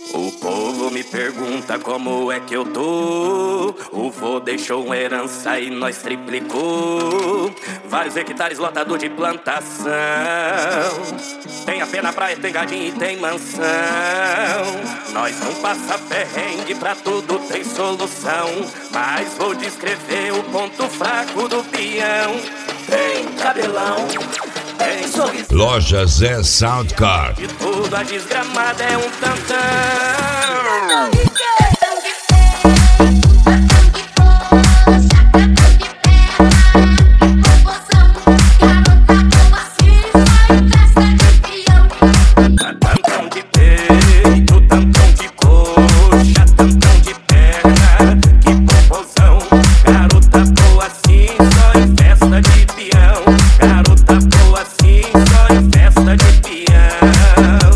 O povo me pergunta como é que eu tô. O vô deixou uma herança e nós triplicou. Vários hectares lotado de plantação. Tem a pé na praia, tem gadinho e tem mansão. Nós não passa perrengue, pra tudo tem solução. Mas vou descrever o ponto fraco do peão. Tem cabelão, tem sorriso. Loja Zé Soundcar. De tudo a desgramada é um tantão. Tantão de peito, tantão de coxa, tantão de perna. Que proporção, garota boa assim, só em festa de peão. Garota boa assim, só em festa de peão.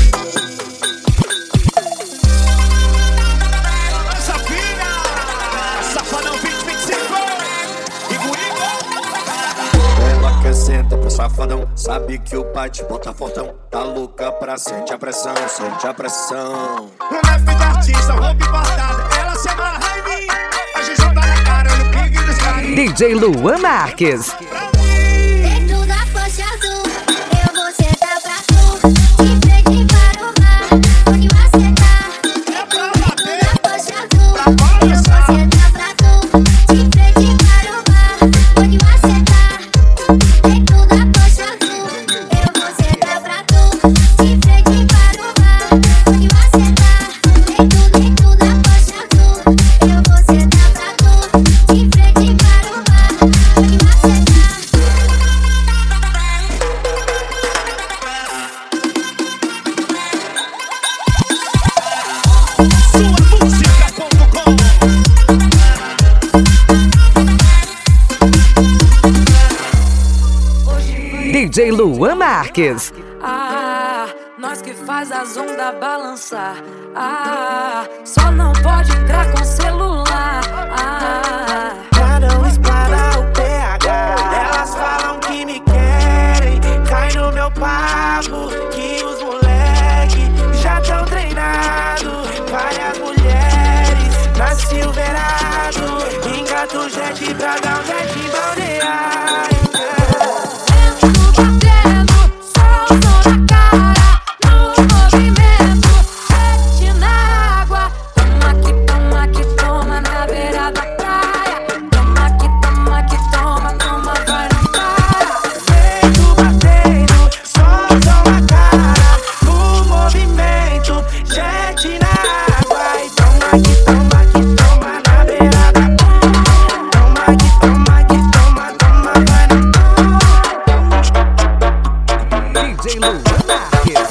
Safina, Safadão 2025 e Guigo. Ela quer sentar pro safadão, sabe que o pai te bota fortão. Tá louca pra sente a pressão, sente a pressão. O rap da artista, roupa importada, ela se amarra em mim. A gente joga na cara, no pique dos caras. DJ Luan Marques. Dentro da faixa azul, eu vou sentar pra tu. De frente para o mar, onde vai sentar. Dentro da faixa azul, eu vou sentar pra tu. De frente para o mar, onde vai sentar. Dentro da faixa azul, eu vou sentar pra tu. De frente para o mar, onde vai sentar. Dentro da faixa azul, eu vou sentar pra tu. De frente para o mar, onde vai sentar. Suamusica.com. DJ Luan Marques. Ah, nós que faz as ondas balançar. Ah, só não pode entrar com celular. Ah, Pra não espalhar o PH. Elas falam que me querem, cai no meu papo. Que os moleque já tão treinados. Várias mulheres na Silverado. Engata o jet pra dar um jet em balneário. vento batendo, sol na cara, no movimento, sete na água. Toma que toma na beira da praia. Toma que toma, vai não para. Vento batendo, solzão na cara. No movimento, jet na água. E toma na beira da praia. Toma que toma, vai não para. DJ Luan Marques.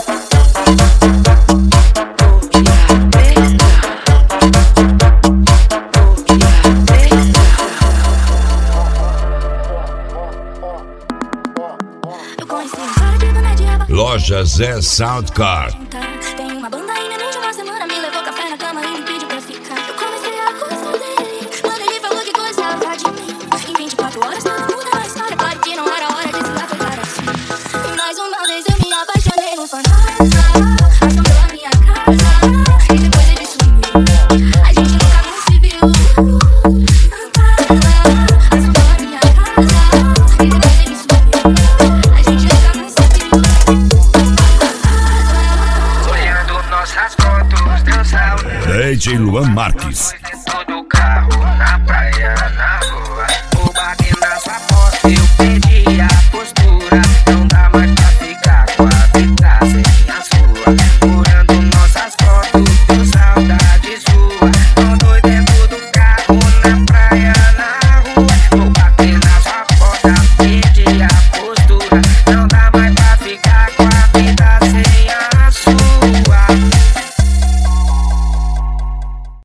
Eu conheci um cara de boné de aba. Loja Zé Soundcar. Tem uma banda aí, menos de uma semana. Me levou café na cama e me pediu pra ficar. Eu comecei a gostar dele. Quando ele falou que gostava de mim. Em 24 horas nada muda na história. Claro que não era hora de se lá ficar assim. E mais uma vez eu me apaixonei no fantasma. Assombrou a minha casa. E depois ele sumiu. A gente nunca mais se viu. Assombrou a minha casa. E depois ele sumiu. A gente nunca mais se viu. Olhando nossas fotos, dançando. DJ Luan Marques. Dentro do carro, na praia, na rua. O bater na sua porta, eu perdi a postura. Não dá mais pra ficar com a vida sem a sua. Olhando nossas fotos, com saudade sua. Tô doido dentro do carro, na praia, na rua. O bater na sua porta, perdi a postura.